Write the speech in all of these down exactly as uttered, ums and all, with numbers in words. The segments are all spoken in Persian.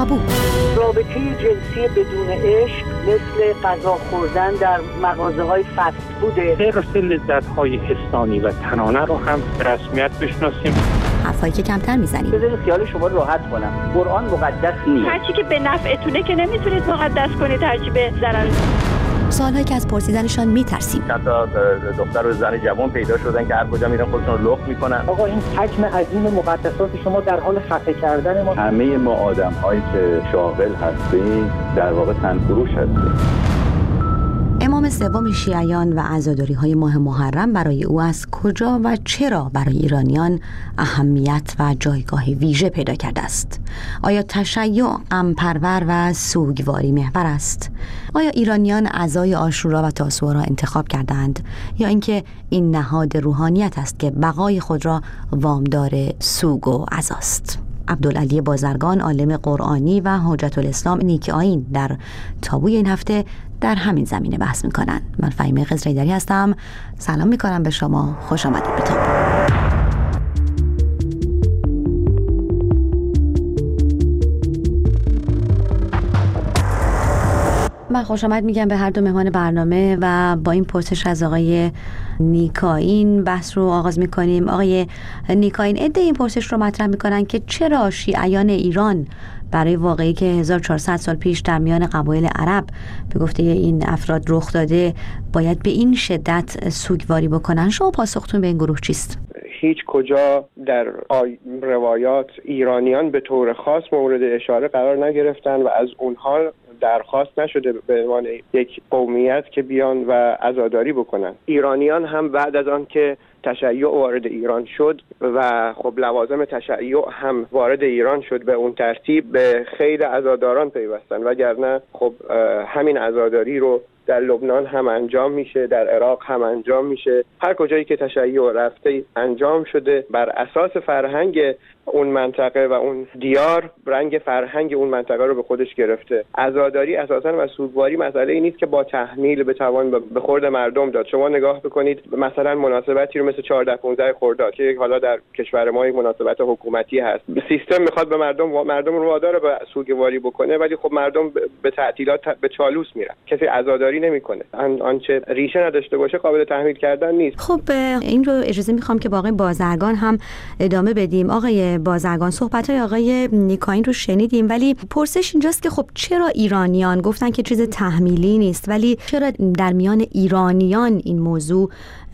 تابو. رابطه جنسی بدون عشق مثل غذا خوردن در مغازه‌های فست فوده. حرص لذت‌های حسانی و تنانه رو هم به رسمیت بشناسیم. حرفایی که کمتر میزنیم. بذارید خیال شما راحت کنم. قرآن مقدس نیست. هرچی که به نفعتونه که نمیتونید مقدس کنید، هرچی به ضرر. سوالایی که از پرسیدنشان میترسیم. چند تا دختر و زن جوان پیدا شدن که هر کجا میرن خودشون رو لخت میکنن. آقا این حجم عظیم مقدسات شما در حال خفه کردن ما. همه ما آدم‌هایی که شاغل هستیم در واقع تنفروش هستیم. امام سوم شیعیان و عزاداری‌های ماه محرم برای او از کجا و چرا برای ایرانیان اهمیت و جایگاه ویژه پیدا کرده است؟ آیا تشیع غم‌پرور و سوگواری محور است؟ آیا ایرانیان عزای عاشورا و تاسوعا را انتخاب کردند یا اینکه این نهاد روحانیت است که بقای خود را وامدار سوگ و عزاست؟ عبدالعلی بازرگان، عالم قرآنی و حجت الاسلام نیک آیین، در تابوی این هفته در همین زمینه بحث میکنن. من فهیمه قزرایدری هستم. سلام میکنم به شما. خوش آمدید به تابو. من خوش آمد میگم به هر دو مهمان برنامه و با این پرسش از آقای نیک آیین بحث رو آغاز میکنیم. آقای نیک آیین، عده این پرسش رو مطرح میکنن که چرا شیعیان ایران برای واقعی که هزار و چهارصد سال پیش در میان قبایل عرب به گفته این افراد رخ داده باید به این شدت سوگواری بکنن؟ شما پاسختون به این گروه چیست؟ هیچ کجا در روایات ایرانیان به طور خاص مورد اشاره قرار نگرفتن و از اونها درخواست نشده به عنوان یک قومیت که بیان و عزاداری بکنن. ایرانیان هم بعد از آن که تشیع وارد ایران شد و خب لوازم تشیع هم وارد ایران شد، به اون ترتیب به خیل عزاداران پیوستن، وگرنه خب همین عزاداری رو در لبنان هم انجام میشه، در عراق هم انجام میشه، هر کجایی که تشیع رفته انجام شده. بر اساس فرهنگ اون منطقه و اون دیار، رنگ فرهنگ اون منطقه رو به خودش گرفته. عزاداری اساساً و سوگواری مسئله ای نیست که با تحمیل بتوان به خورد مردم داد. شما نگاه بکنید مثلا مناسبتی رو مثل چهارده پانزده خرداد که حالا در کشور ما یک مناسبت حکومتی هست، سیستم میخواد به مردم مردم رو وادار به سوگواری بکنه، ولی خب مردم به تعطیلات به چالوس میرن، کسی عزاداری نمیکنه. آن آنچه ریشه نداشته باشه قابل تحمیل کردن نیست. خب این رو اجازه میخوام که با آقای بازرگان هم ادامه بدیم. آقای بازرگان، صحبت‌های آقای نیک آیین رو شنیدیم، ولی پرسش اینجاست که خب چرا ایرانیان گفتن که چیز تحمیلی نیست، ولی چرا در میان ایرانیان این موضوع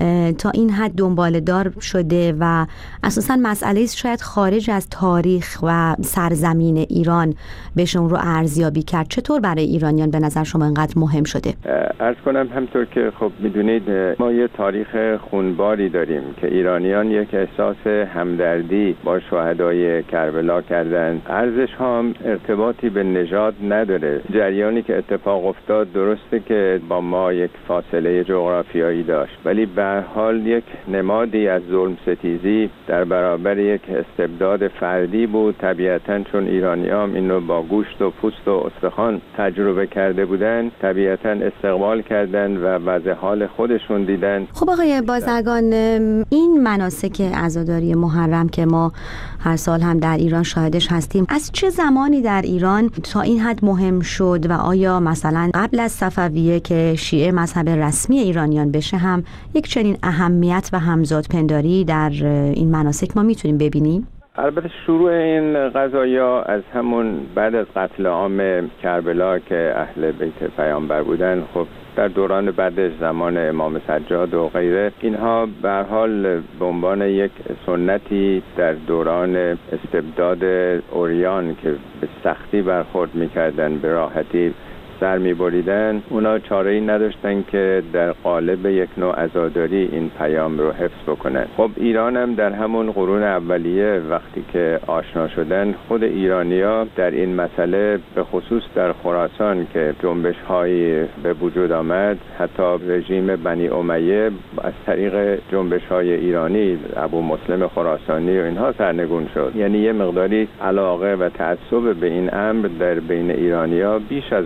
تا این حد دنباله‌دار شده و اساساً مسئله است شاید خارج از تاریخ و سرزمین ایران بشه اون رو ارزیابی کرد؟ چطور برای ایرانیان به نظر شما اینقدر مهم شده؟ عرض کنم همطور که خب میدونید ما یه تاریخ خونباری داریم که ایرانیان یک احساس همدردی با شهدای کربلا کردند. ارزش ها هم ارتباطی به نژاد نداره. جریانی که اتفاق افتاد درسته که با ما یک فاصله جغرافیایی داشت، ولی به هر حال یک نمادی از ظلم ستیزی در برابر یک استبداد فردی بود. طبیعتاً چون ایرانیام اینو با گوشت و پوست و استخوان تجربه کرده بودن، طبیعتاً استقبال کردن و وضع حال خودشون دیدن. خب آقای بازرگان، این مناسک عزاداری محرم که ما هر سال هم در ایران شاهدش هستیم، از چه زمانی در ایران تا این حد مهم شد و آیا مثلا قبل از صفویه که شیعه مذهب رسمی ایرانیان بشه هم یک چنین اهمیت و همزادپنداری در این مناسک ما میتونیم ببینیم؟ البته شروع این قضایا از همون بعد از قتل عام کربلا که اهل بیت پیامبر بودن، خب در دوران بعدش زمان امام سجاد و غیره، اینها به هر حال به عنوان یک سنتی در دوران استبداد اوریان که به سختی برخورد می‌کردن، به راحتی سر می‌بریدن، اونا چاره‌ای نداشتن که در قالب یک نوع عزاداری این پیام رو حفظ بکنن. خب ایران هم در همون قرون اولیه وقتی که آشنا شدن، خود ایرانی‌ها در این مسئله به خصوص در خراسان که جنبش‌هایی به وجود آمد، حتی رژیم بنی امیه از طریق جنبش‌های ایرانی، ابو مسلم خراسانی و اینها سرنگون شد. یعنی یه مقداری علاقه و تعصب به این امر در بین ایرانی‌ها بیش از اونها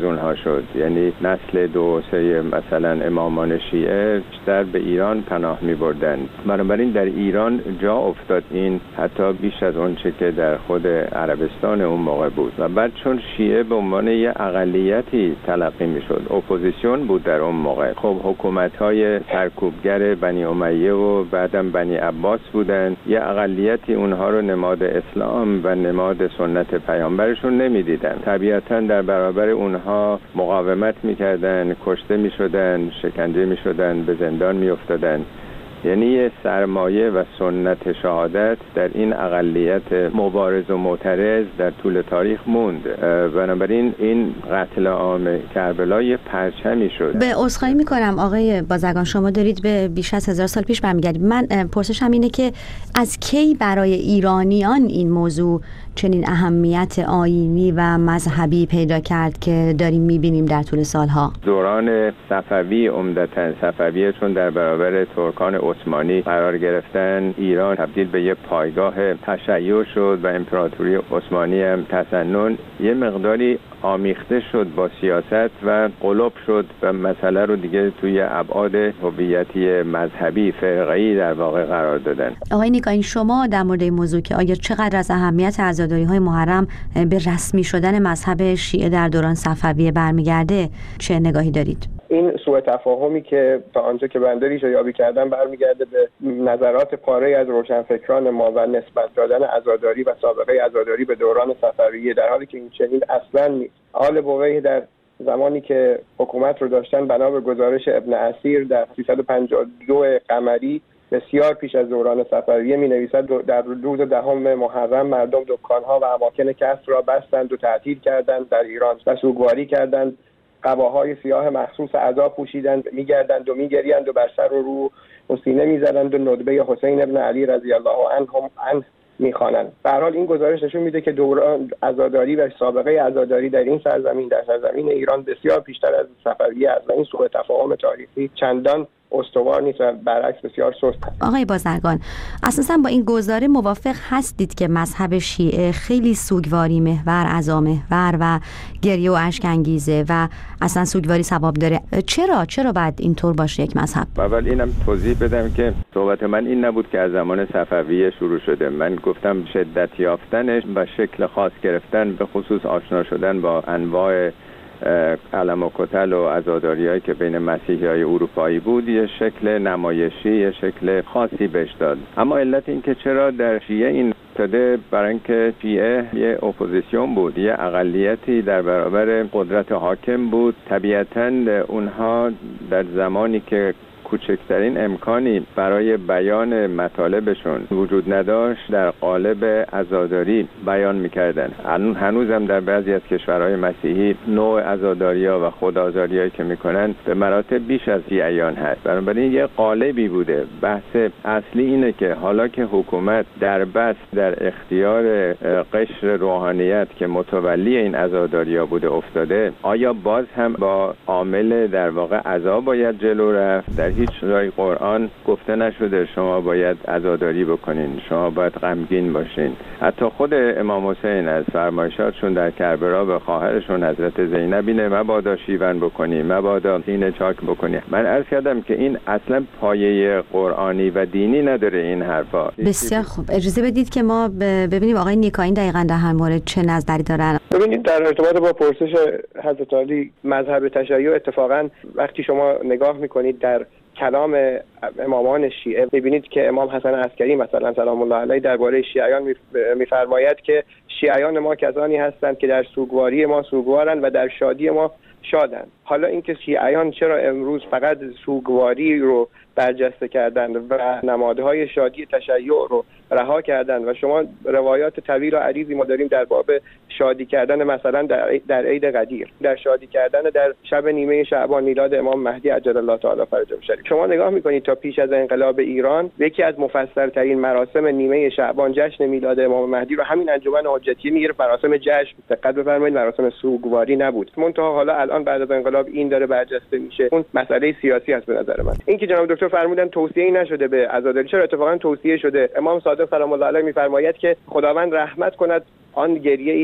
شد، یعنی نسل دو سه مثلا امامان شیعه بیشتر به ایران پناه می بردن. بنابراین در ایران جا افتاد این حتی بیش از اون چه که در خود عربستان اون موقع بود و بعد چون شیعه به عنوان یه اقلیتی تلقی می شد، اپوزیسیون بود در اون موقع. خب حکومت‌های سرکوبگر بنی امیه و بعدم بنی عباس بودن، یه اقلیتی اونها رو نماد اسلام و نماد سنت پیامبرشون نمیدیدن. طبیعتاً در برابر اونها مقاومت میکردن، کشته میشدن، شکنجه میشدن، به زندان میافتادن. یعنی یه سرمایه و سنت شهادت در این اقلیت مبارز و معترض در طول تاریخ موند. بنابراین این قتل عام کربلا یه پرچمی شد. به عذرخواهی میکنم آقای بازرگان، شما دارید به بیش از هزار سال پیش برمیگردید. من پرسشم اینه که از کی برای ایرانیان این موضوع چنین اهمیت آیینی و مذهبی پیدا کرد که داریم میبینیم در طول سالها؟ دوران صفوی، عمدتاً صفویه، چون در برابر ترکان عثمانی قرار گرفتن، ایران تبدیل به یه پایگاه تشیع شد و امپراتوری عثمانی هم تسنن یه مقداری آمیخته شد با سیاست و قلوب شد و مسئله رو دیگه توی ابعاد هویتی مذهبی فرقه‌ای در واقع قرار دادن. آقای نیکایی، شما در مورد این موضوع که آیا چقدر از اهمیت عزاداری‌های محرم به رسمی شدن مذهب شیعه در دوران صفویه برمیگرده چه نگاهی دارید؟ این سوء تفاهمی که تا آنجا که بنده ریشه یابی کردم برمیگرده به نظرات پاره از روشنفکران ما و نسبت دادن عزاداری و سابقه عزاداری به دوران صفویه، در حالی که این چنین اصلا نیست. آل بویه در زمانی که حکومت رو داشتن بنا به گزارش ابن اسیر در سیصد و پنجاه و دو قمری بسیار پیش از دوران صفویه می نویسد در روز دهم محرم مردم دکانها و اماکن کسب را بستند و تعطیل کردند در ایران و سوگواری کردند. قباهای سیاه مخصوص عزا پوشیدند، میگردند و میگریند و بر سر و رو و سینه میزدند و ندبه حسین ابن علی رضی الله عنهم عنه میخوانند. به هر حال این گزارش نشون میده که دوران عزاداری و سابقه عزاداری در این سرزمین، در سرزمین ایران، بسیار پیشتر از صفویه است و این سوء تفاهم تاریخی چندان استوار نیست و برعکس بسیار سست. آقای بازرگان، اساسا با این گزاره موافق هستید که مذهب شیعه خیلی سوگواری محور، عزا محور و گریه و اشک انگیزه و اصلا سوگواری ثواب داره؟ چرا چرا باید اینطور باشه یک مذهب؟ اول اینم توضیح بدم که صحبت من این نبود که از زمان صفویه شروع شده. من گفتم شدت یافتنش و شکل خاص گرفتن، به خصوص آشنا شدن با انواع علم و کتل و عزاداری‌هایی که بین مسیحی‌های اروپایی بود، یه شکل نمایشی، یه شکل خاصی بهش داد. اما علت این که چرا در شیعه این شده، برای اینکه شیعه یه اپوزیسیون بود، یه اقلیتی در برابر قدرت حاکم بود. طبیعتاً اونها در زمانی که کوچکترین امکانی برای بیان مطالبشون وجود نداشت، در قالب عزاداری بیان میکردن. هنوزم در بعضی از کشورهای مسیحی نوع عزاداری‌ها و خودآزاری‌هایی که میکنن به مراتب بیش از شیعیان هست. بنابراین یه قالبی بوده. بحث اصلی اینه که حالا که حکومت در بس در اختیار قشر روحانیت که متولی این عزاداری‌ها بوده افتاده، آیا باز هم با عامل در واقع عزا باید جلو رفت؟ در هیچ جای قرآن گفته نشده شما باید عزاداری بکنین، شما باید غمگین باشین. حتی خود امام حسین از فرمایشاتشون در کربلا به خواهرشون حضرت زینب اینه مبادا شیون بکنی، مبادا سینه چاک بکنی. من عرض کردم که این اصلا پایه قرآنی و دینی نداره این حرفا. بسیار خوب، اجازه بدید که ما ببینیم آقای نیکایی دقیقاً در هر مورد چه نظری دارن. ببینید در ارتباط با پرسش حضرت علی مذهب تشیع، اتفاقا وقتی شما نگاه میکنید در کلام امامان شیعه می‌بینید که امام حسن عسکری مثلا سلام الله علیه درباره شیعیان می‌فرماید که شیعیان ما کسانی هستند که در سوگواری ما سوگوارند و در شادی ما شادند. حالا اینکه شیعیان چرا امروز فقط سوگواری رو برجسته کردند و نمادهای شادی تشیع رو رها کردند و شما روایات طویل و عریضی ما داریم در باب شادی کردن مثلا در در عید قدیر، در شادی کردن در شب نیمه شعبان میلاد امام مهدی عجل الله تعالی فرجه شریف. شما نگاه میکنید تا پیش از انقلاب ایران یکی از مفصل‌ترین مراسم نیمه شعبان جشن میلاد امام مهدی رو همین انجمن حجتیه میگرفت مراسم جشن. دقت بفرمایید مراسم سوگواری نبود. منتها حالا الان بعد از انقلاب این داره برجسته میشه. اون مسئله سیاسی هست به نظر من. اینکه جناب دکتر فرمودن توصیه‌ای نشده به عزاداری، چرا اتفاقا توصیه شده. امام صادق سلام الله علیه میفرماید که خداوند رحمت کند آن گریه‌ای و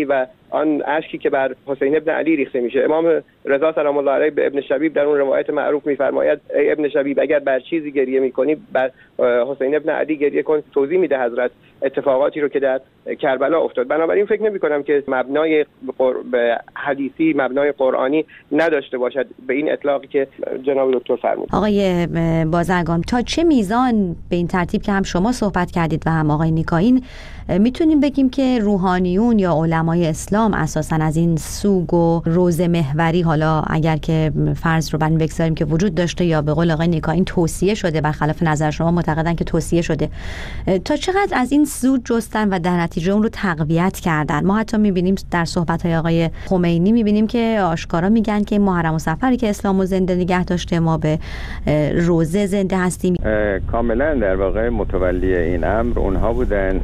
آن اشکی که بر حسین ابن علی ریخته میشه. امام رضا سلام الله علیه به ابن شبیب در اون روایت معروف میفرماید ای ابن شبیب اگر بر چیزی گریه میکنی بر حسین ابن علی گریه کن. توضیح میده حضرت اتفاقاتی رو که در کربلا افتاد. بنابراین فکر نمی کنم که مبنای به حدیثی مبنای قرآنی نداشته باشد به این اطلاقی که جناب دکتر فرمود. آقای بازرگان، تا چه میزان به این ترتیب که هم شما صحبت کردید و هم آقای نیکاین میتونیم بگیم که روحانیون یا علمای اسلام اساساً از این سوگ و روزه محوری، حالا اگر که فرض رو بر بگذاریم که وجود داشته یا به قول آقای نیکاین توصیه شده، برخلاف نظر شما معتقدن که توصیه شده، تا چقدر از این سود جستن و در نتیجه اون رو تقویت کردن؟ ما حتی میبینیم در صحبت‌های آقای خمینی میبینیم که آشکارا میگن که محرم و صفری که اسلامو زنده نگه داشته، ما به روزه زنده هستیم. کاملا در واقع متولی این امر اونها بودن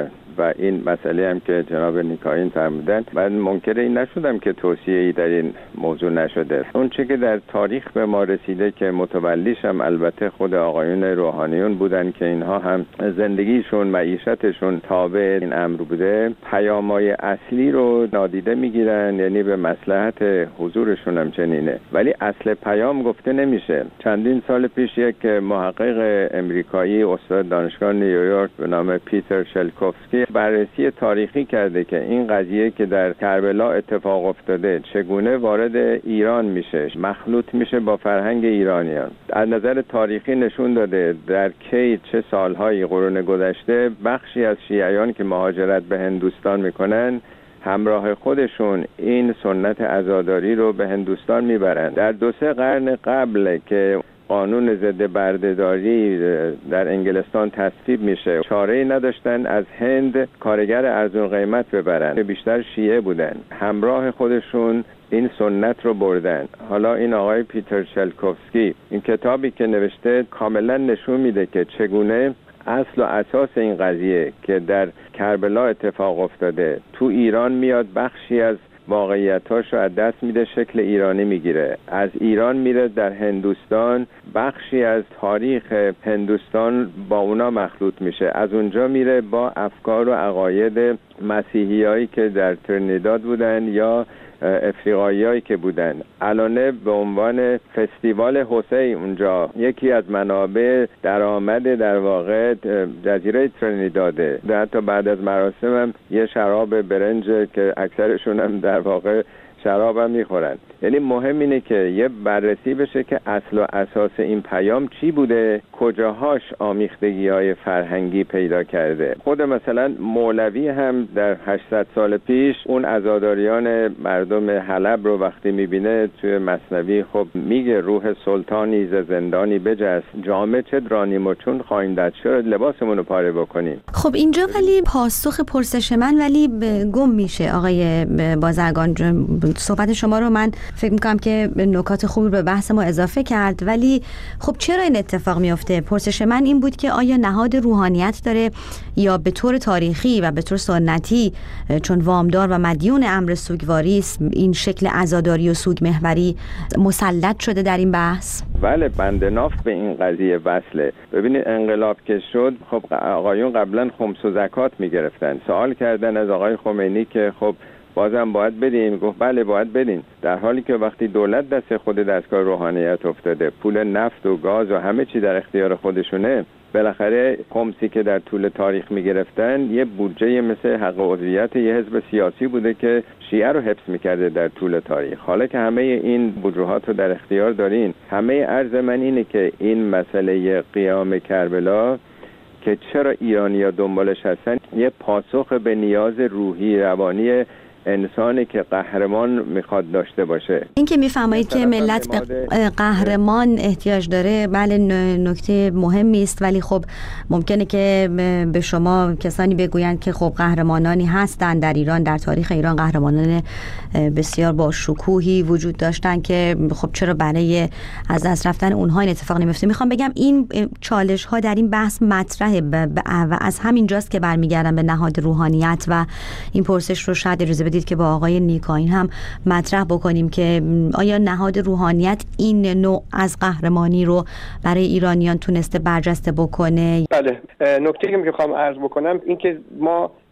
و این مسئله هم که جناب نیکاین فرمودن، من منکر این نشدم که توصیه‌ای در این موضوع نشده. اون چه که در تاریخ به ما رسیده که متولیش هم البته خود آقایون روحانیون بودن که اینها هم زندگیشون، معیشتشون تابع این امر بوده، پیامای اصلی رو نادیده میگیرن، یعنی به مصلحت حضورشون هم چنینه، ولی اصل پیام گفته نمیشه. چندین سال پیش یک محقق امریکایی استاد دانشگاه نیویورک به نام پیتر شلکوفسکی بررسی تاریخی کرده که این قضیه که در کربلا اتفاق افتاده چگونه وارد ایران میشه، مخلوط میشه با فرهنگ ایرانیان. از نظر تاریخی نشون داده در کی چه سالهای قرون گذشته بخشی از شیعیان که مهاجرت به هندوستان میکنن همراه خودشون این سنت عزاداری رو به هندوستان میبرن. در دو سه قرن قبل که قانون ضد بردهداری در انگلستان تصویب میشه، چاره‌ای نداشتن از هند کارگر ارزون قیمت ببرن که بیشتر شیعه بودن، همراه خودشون این سنت رو بردن. حالا این آقای پیتر شلکوفسکی این کتابی که نوشته کاملا نشون میده که چگونه اصل و اساس این قضیه که در کربلا اتفاق افتاده تو ایران میاد، بخشی از واقعیتاش رو از دست میده، شکل ایرانی میگیره، از ایران میره در هندوستان، بخشی از تاریخ هندوستان با اونا مخلوط میشه، از اونجا میره با افکار و عقاید مسیحیایی که در ترینیداد بودن یا افریقاییایی که بودن. الان به عنوان فستیوال حسین اونجا یکی از منابع درآمد در واقع جزیره ترینیداده. حتی بعد از مراسم هم یه شراب برنج که اکثرشون هم در واقع شراب هم میخورن. یعنی مهم اینه که یه بررسی بشه که اصل و اساس این پیام چی بوده، کجاهاش آمیختگی های فرهنگی پیدا کرده. خود مثلا مولوی هم در هشتصد سال پیش اون عزاداریان مردم حلب رو وقتی میبینه توی مثنوی خب میگه روح سلطانی ز زندانی بجست، جامه چه درانیم و چون خواهیم داد، چرا لباسمون رو پاره بکنیم. خب اینجا ولی پاسخ پرسش من ولی گم میشه آقای بازرگان. صحبت شما رو من فکر میکنم که نکات خوبی به بحث ما اضافه کرد، ولی خب چرا این اتفاق میفته؟ پرسش من این بود که آیا نهاد روحانیت داره یا به طور تاریخی و به طور سنتی چون وامدار و مدیون امر سوگواری است این شکل عزاداری و سوگ محوری مسلط شده در این بحث؟ بله، بند ناف به این قضیه وصله. ببینید انقلاب که شد، خب آقایون قبلا خمس و زکات میگرفتن، سوال کردن از آقای خمینی که خب بازم باید بدیم، گفت بله باید بدین، در حالی که وقتی دولت دست خود دستگاه روحانیت افتاده، پول نفت و گاز و همه چی در اختیار خودشونه، بالاخره خمسی که در طول تاریخ میگرفتن یه بودجه مثل حق عضویت یه حزب سیاسی بوده که شیعه رو حفظ میکرده در طول تاریخ. حالا که همه این بودجهات رو در اختیار دارین، همه عرض من اینه که این مسئله قیام کربلا که چرا ایرانی‌ها دنبالش هستن، یه پاسخ به نیاز روحی روانی انسانی که قهرمان میخواد داشته باشه. این که میفهمید که ملت به قهرمان احتیاج داره، بله نکته مهمی است، ولی خب ممکنه که به شما کسانی بگویند که خب قهرمانانی هستند در ایران، در تاریخ ایران قهرمانان بسیار با شکوهی وجود داشتن که خب چرا برای از دست رفتن اونها این اتفاق نمیفته. میخوام بگم این چالش ها در این بحث مطرحه و از همین جاست که برمیگردم به نهاد روحانیت و این پرسش رو شاید اجازه بدید که با آقای نیکاین هم مطرح بکنیم که آیا نهاد روحانیت این نوع از قهرمانی رو برای ایرانیان تونسته برجسته بکنه؟ بله، نکته که میخوام عرض بکنم این که ما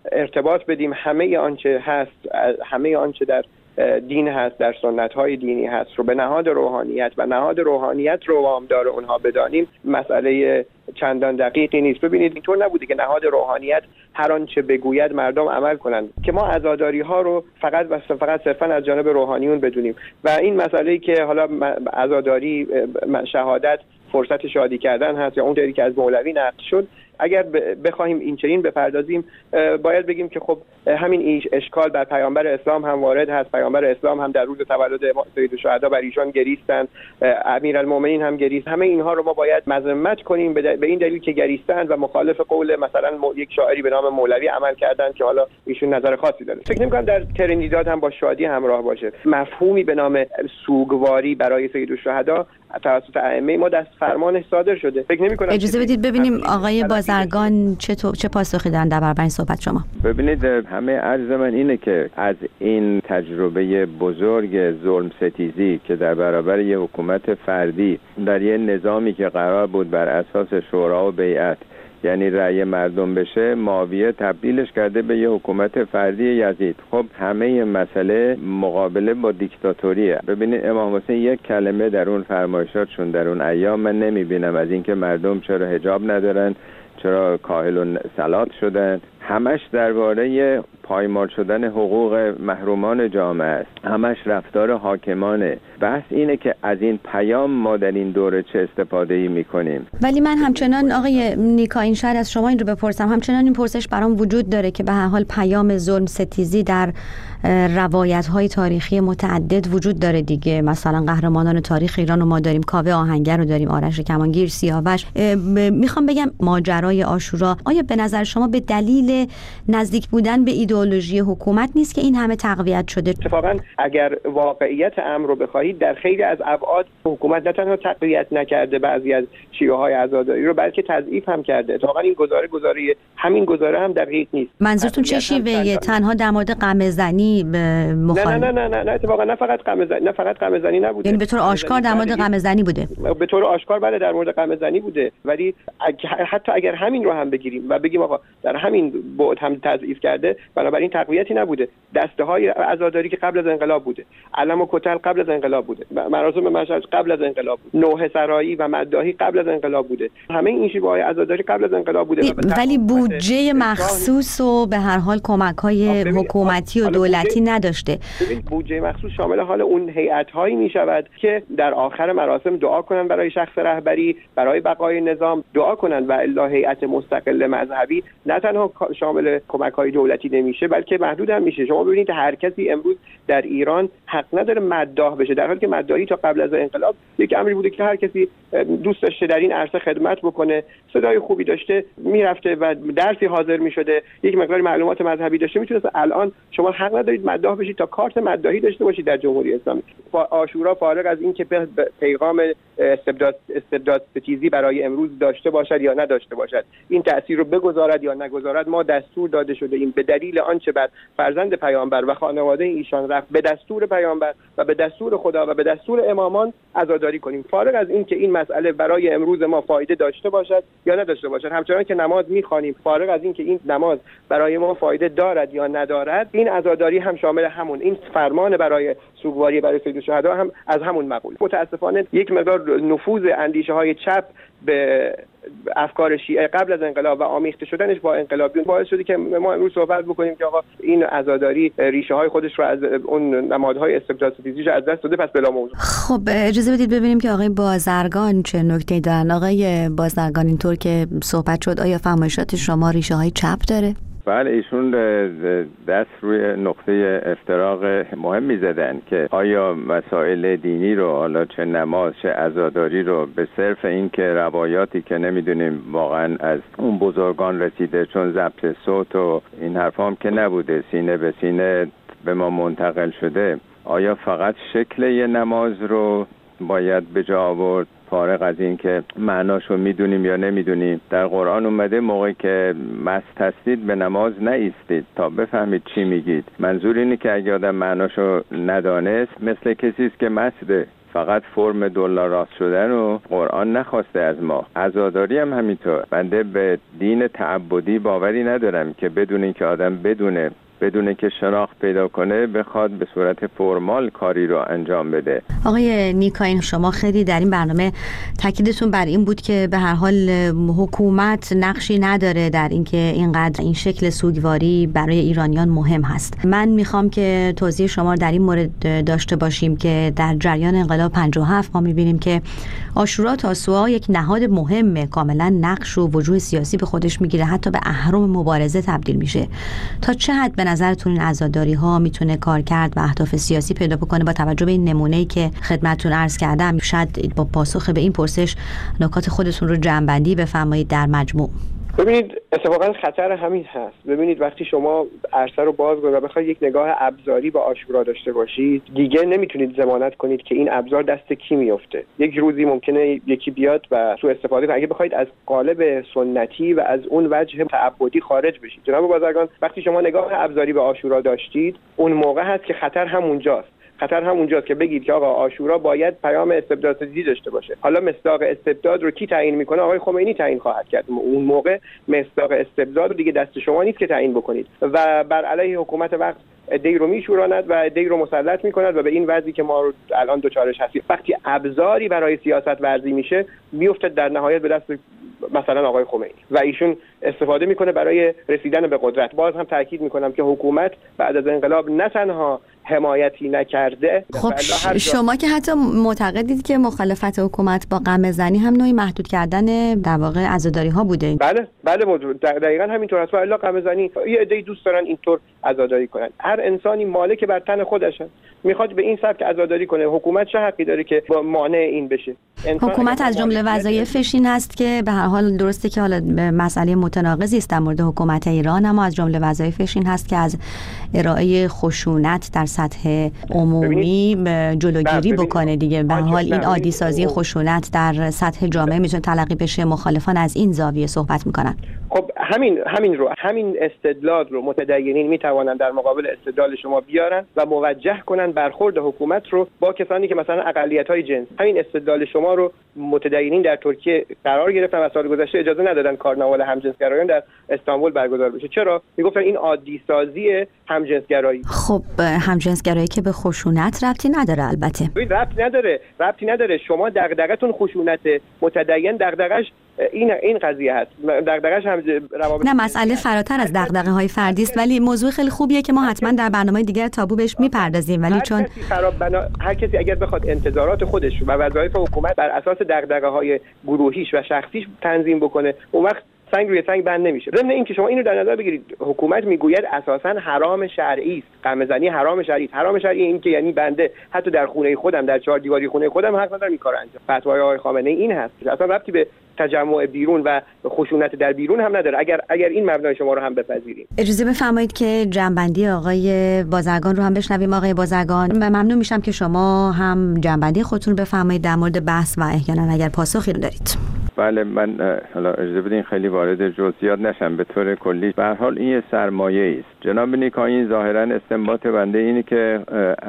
ارتباط بدیم همه آنچه هست، همه آنچه در دین هست، در سنت های دینی هست رو به نهاد روحانیت و نهاد روحانیت رو وامدار اونها بدانیم، مسئله چندان دقیقی نیست. ببینید اینطور نبوده که نهاد روحانیت هر آنچه بگوید مردم عمل کنند، که ما عزاداری ها رو فقط و فقط صرفا از جانب روحانیون بدونیم و این مسئله که حالا عزاداری شهادت فرصت شادی کردن هست یا اون طریقی که از مولوی نقل شد، اگر بخوایم این چنین بپردازیم باید بگیم که خب همین اشکال بر پیامبر اسلام هم وارد هست. پیامبر اسلام هم در روز تولد سید الشهدا بر ایشان گریستند، امیرالمومنین هم گریست. همه اینها رو ما باید مذمت کنیم به این دلیل که گریستند و مخالف قول مثلا یک شاعری به نام مولوی عمل کردند که حالا ایشون نظر خاصی داره. فکر نمی‌کنم در ترندیداد هم با شادی همراه باشه. مفهومی به نام سوگواری برای سید الشهدا توسط ائمه ما دست فرمان صادر شده. فکر نمی‌کنم. اجازه بدید ببینیم آقای بازرگان چه چه پاسخی دارن در برابر این صحبت شما. ببینید همه عرض من اینه که از این تجربه بزرگ ظلم ستیزی که در برابر یه حکومت فردی در یه نظامی که قرار بود بر اساس شورا و بیعت یعنی رأی مردم بشه، معاویه تبدیلش کرده به یه حکومت فردی یزید. خب همه مسئله مقابله با دیکتاتوریه. ببینید امام حسین یک کلمه در اون فرمایشاتشون در اون ایام من نمیبینم از اینکه مردم چرا حجاب ندارن، چرا کاهل و سلات شدن، همش درباره پایمال شدن حقوق محرومان جامعه است، همش رفتار حاکمانه. بحث اینه که از این پیام ما در این دوره چه استفاده‌ای می‌کنیم. ولی من همچنان آقای نیکا این شاید از شما این رو بپرسم، همچنان این پرسش برام وجود داره که به هر حال پیام ظلم ستیزی در روایت‌های تاریخی متعدد وجود داره دیگه. مثلا قهرمانان تاریخ ایران رو ما داریم، کاوه آهنگر رو داریم، آرش کمانگیر، سیاوش. میخوام بگم ماجرای عاشورا آیا به نظر شما به دلیل نزدیک بودن به ایدئولوژی حکومت نیست که این همه تقویت شده؟ اتفاقا اگر واقعیت امر رو بخواهید در خیلی از ابعاد حکومت نه تنها تقویت نکرده بعضی از شیوه‌های عزاداری رو، بلکه تضعیف هم کرده. اتفاقا این گزاره گزاره همین گزاره هم دقیق نیست. منظورتون چه شیوه‌ای؟ تنها در مورد قمه‌زنی مخالف؟ نه نه نه نه نه اتفاقا نه فقط قمه‌زنی، نه فقط قمه‌زنی نبوده، یعنی به طور آشکار در مورد قمه‌زنی بوده. به طور آشکار بله در مورد قمه‌زنی بوده، ولی حتی اگر همین رو هم بگیریم و بگیم آقا در همین بعد هم تضعیف کرده، بنابراین تقویتی نبوده. دسته‌های عزاداری که قبل از انقلاب بوده، علم و کتل قبل از انقلاب بوده، مراسم مشهد قبل از انقلاب بوده، نوحه سرایی و مداحی قبل از انقلاب بوده. همه این شیوه‌های عزاداری قبل از انقلاب بوده. ولی بودجه مخصوص و به هر حال کمک‌های حکومتی و دولتی نداشته. ببین بودجه مخصوص شامل حال اون هیئت‌هایی می‌شود که در آخر مراسم دعا کنن برای شخص رهبری، برای بقای نظام دعا کنن، و الا هیئت مستقل مذهبی نه تنها شامل کمک‌های دولتی نمیشه بلکه محدود هم میشه. شما ببینید هر کسی امروز در ایران حق نداره مداح بشه، در حالی که مداحی تا قبل از انقلاب یک امری بوده که هر کسی دوست داشته در این عرصه خدمت بکنه، صدای خوبی داشته میرفته و درسی حاضر میشده، یک مقدار معلومات مذهبی داشته میتونست. الان شما حق ندارید مداح بشید تا کارت مداحی داشته باشید در جمهوری اسلامی. عاشورا فارغ از این که پیغام استبداد استبداد ستیزی برای امروز داشته باشد یا نداشته باشد، این تأثیر رو بگذارد یا نگذارد، ما دستور داده شده این به دلیل آنچه بر فرزند پیامبر و خانواده ایشان رفت به دستور پیامبر و به دستور خدا و به دستور امامان عزاداری کنیم، فارغ از این که این مسئله برای امروز ما فایده داشته باشد یا نداشته باشد. همچنان که نماز میخوانیم، فارغ از این که این نماز برای ما فایده دارد یا ندارد، این عزاداری هم شامل همون این فرمان برای سوگواری برای سید الشهدا هم از همون مقوله. متاسفانه یک مقدار نفوذ اندیشه‌های چپ به افکار شیعه قبل از انقلاب و آمیخته شدنش با انقلابیون باعث شده که ما امروز صحبت بکنیم که آقا این عزاداری ریشه های خودش رو از اون نمادهای استبداد ستیزیش از دست داده، پس بلا موضوع. خب اجازه بدید ببینیم که آقای بازرگان چه نکته‌ای دارن. آقای بازرگان اینطور که صحبت شد، آیا فرمایشات شما ریشه های چپ داره؟ بله، ایشون دست روی نقطه افتراق مهمی زدن که آیا مسائل دینی رو، حالا چه نماز چه عزاداری رو، به صرف این که روایاتی که نمیدونیم واقعا از اون بزرگان رسیده، چون ضبط صوت و این حرفا هم که نبوده، سینه به سینه به ما منتقل شده، آیا فقط شکل یه نماز رو باید به جا آورد فارغ از این که معناشو میدونیم یا نمیدونیم؟ در قرآن اومده موقعی که مست هستید به نماز نایستید تا بفهمید چی میگید. منظور اینه که اگه آدم معناشو ندانست مثل کسی است که مسته، فقط فرم دلار راست شدن و قرآن نخواسته از ما. عزاداری هم همینطور. بنده به دین تعبدی باوری ندارم که بدون اینکه آدم بدونه بدون که شناخت پیدا کنه بخواد به صورت فرمال کاری رو انجام بده. آقای نیکاین، شما خیلی در این برنامه تاکیدتون بر این بود که به هر حال حکومت نقشی نداره در اینکه اینقدر این شکل سوگواری برای ایرانیان مهم هست. من میخوام که توضیح شما در این مورد داشته باشیم که در جریان انقلاب پنجاه و هفت ما میبینیم که عاشورا تاسوعا یک نهاد مهمه، کاملا نقش و وجوه سیاسی به خودش میگیره، حتی به اهرم مبارزه تبدیل میشه. تا چه حد به نظرتون این عزاداری ها میتونه کار کرد و اهداف سیاسی پیدا بکنه؟ با توجه به این نمونه‌ای که خدمتتون عرض کردم، شاید با پاسخ به این پرسش نکات خودتون رو جمع‌بندی بفرمایید در مجموع. ببینید اتفاقا خطر همین هست. ببینید وقتی شما عرصه رو باز کنید و بخواید یک نگاه ابزاری به عاشورا داشته باشید، دیگه نمیتونید ضمانت کنید که این ابزار دست کی میفته. یک روزی ممکنه یکی بیاد و سوء استفاده کنه. اگه بخواید از قالب سنتی و از اون وجه تعبدی خارج بشید. جناب بازرگان، وقتی شما نگاه ابزاری به عاشورا داشتید، اون موقع هست که خطر همونجاست. خطر همونجاست که بگید که آقا عاشورا باید پیام استبدادی داشته باشه. حالا مصداق استبداد رو کی تعیین میکنه؟ آقای خمینی تعیین خواهد کرد. اون موقع مصداق استبداد رو دیگه دست شما نیست که تعیین بکنید و بر علیه حکومت وقت عده‌ای رو میشوراند و عده‌ای رو مسلط میکند و به این وضعی که ما رو الان دوچارش هستیم. وقتی ابزاری برای سیاست ورزی میشه، میفته در نهایت به دست مثلا آقای خمینی و ایشون استفاده میکنه برای رسیدن به قدرت. باز هم تاکید میکنم که حکومت بعد از انقلاب نه تنها حمایتی نکرده. خب شما که حتی معتقدید که مخالفت حکومت با قمه‌زنی هم نوعی محدود کردن در واقع عزاداری ها بوده. بله بله دقیقاً همینطور است. الا قمه‌زنی یه عده‌ای دوست دارن اینطور عزاداری کنن. هر انسانی مالک بر تن خودشه. میخواد به این سبک عزاداری کنه. حکومت چه حقی داره که با مانع این بشه؟ حکومت از جمله وظایفش این است که به هر حال درسته که حالا مسئله متناقضی است در مورد حکومت ایران، اما از جمله وظایفش این هست که از ارائه خشونت در سطح عمومی جلوگیری بکنه دیگه. به حال این عادی سازی خشونت در سطح جامعه میتونه تلقی بشه. مخالفان از این زاویه صحبت میکنن. خب همین همین رو همین استدلال رو متدینین میتوانن در مقابل استدلال شما بیارن و موجه کنن برخورد حکومت رو با کسانی که مثلا اقلیت‌های جنس. همین استدلال شما رو متدینین در ترکیه قرار گرفتن و سال گذشته اجازه ندادن کارناوال همجنسگرایان در استانبول برگزار بشه. چرا؟ میگفتن این عادی سازی همجنسگرایی. خب همجنسگرایی که به خشونت ربطی نداره. البته ربطی نداره ربطی نداره شما دغدغتون خشونت، متدین دغدغش این این قضیه هست. دغدغش هم روابط. نه، مسئله فراتر از دغدغه‌های فردی است، ولی موضوع خیلی خوبیه که ما حتما در برنامه دیگر تابو بهش میپردازیم. ولی چون هر کسی خراب بنا... هر کسی اگر بخواد انتظارات خودش و وظایف حکومت بر اساس دغدغه‌های گروهیش و شخصیش تنظیم بکنه، اون وقت سنگ روی سنگ بند نمیشه. ضمن اینکه شما اینو در نظر بگیرید، حکومت میگوید اساساً حرام شرعی است. قمه‌زنی حرام شرعی است. حرام شرعی این که یعنی بنده حتی در خونه خودم، در چهار دیواری خونه خودم حق ندارم این کارو انجام. فتوای آقای خامنه‌ای این هست. اصلا ربطی به تجمع بیرون و خشونت در بیرون هم نداره. اگر اگر این مبنای شما رو هم بپذیریم. اجازه بفرمایید که جنبندی آقای بازرگان رو هم بشنویم. آقای بازرگان، ممنون میشم که شما هم جنبندی خودتون رو بفرمایید در مورد بحث و احیانا اگر پاسخی رو دارید. بله، من حالا اجازه بدین خیلی وارد جزئیات نشم. به طور کلی به هر حال این سرمایه است. جناب نیکاین ظاهرا استنباط بنده اینه که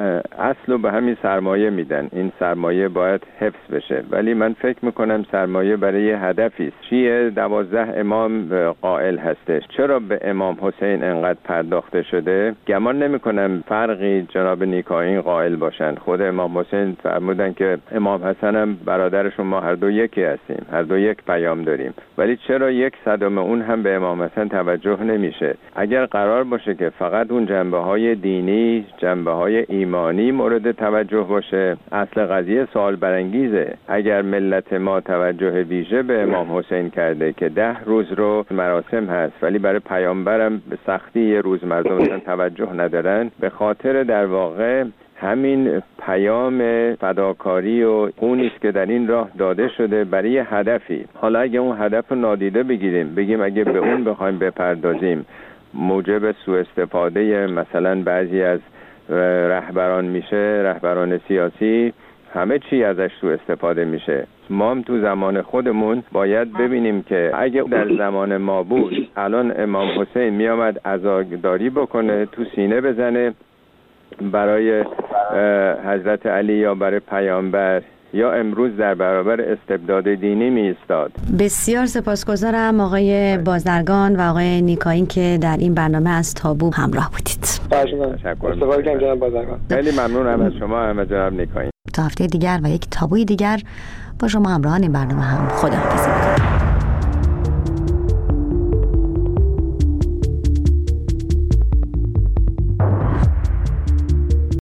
اصلو به همین سرمایه میدن. این سرمایه باید حفظ بشه، ولی من فکر میکنم سرمایه برای هدفی است. شیعه دوازده امام قائل هستش. چرا به امام حسین انقدر پرداخته شده؟ گمان نمیکنم فرقی جناب نیکاین قائل باشن. خود امام حسین فرمودن که امام حسن هم برادرشون، ما هر دو یکی هستیم، هر دو یک پیام داریم. ولی چرا یک صدم اون هم به امام حسن توجه نمیشه؟ اگر قرار باشه که فقط اون جنبه های دینی، جنبه های ایمانی مورد توجه باشه، اصل قضیه سوال برانگیزه. اگر ملت ما توجه ویژه به امام حسین کرده که ده روز رو مراسم هست، ولی برای پیامبرم به سختی یه روز مردم توجه ندارن، به خاطر در واقع همین پیام فداکاری و اونی است که در این راه داده شده برای هدفی. حالا اگه اون هدف رو نادیده بگیریم، بگیم اگه به اون بخوایم بپردازیم موجب سوء استفاده مثلا بعضی از رهبران میشه، رهبران سیاسی، همه چی ازش سوء استفاده میشه. ما هم تو زمان خودمون باید ببینیم که اگه در زمان ما بود، الان امام حسین میامد عزاداری بکنه، تو سینه بزنه برای حضرت علی یا برای پیامبر یا امروز در برابر استبداد دینی می ایستاد. بسیار سپاسگزارم آقای بازرگان و آقای نیکایی که در این برنامه از تابو همراه بودید. تشکر می‌کنم جناب بازرگان. خیلی ممنونم از شما هم جناب نیکایی. تا هفته دیگر و یک تابوی دیگر با شما همراهان این برنامه هم خداحافظی می‌کنم.